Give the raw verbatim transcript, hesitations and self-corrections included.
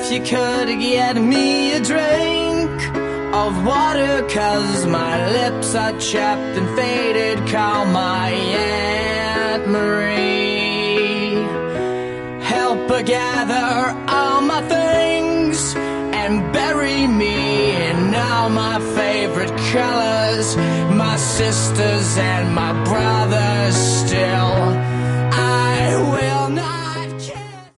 you could get me a drink of water, 'cause my lips are chapped and faded. Call my Aunt Marie. Help her gather all my things and bury me in all my favorite colors. My sisters and my brothers still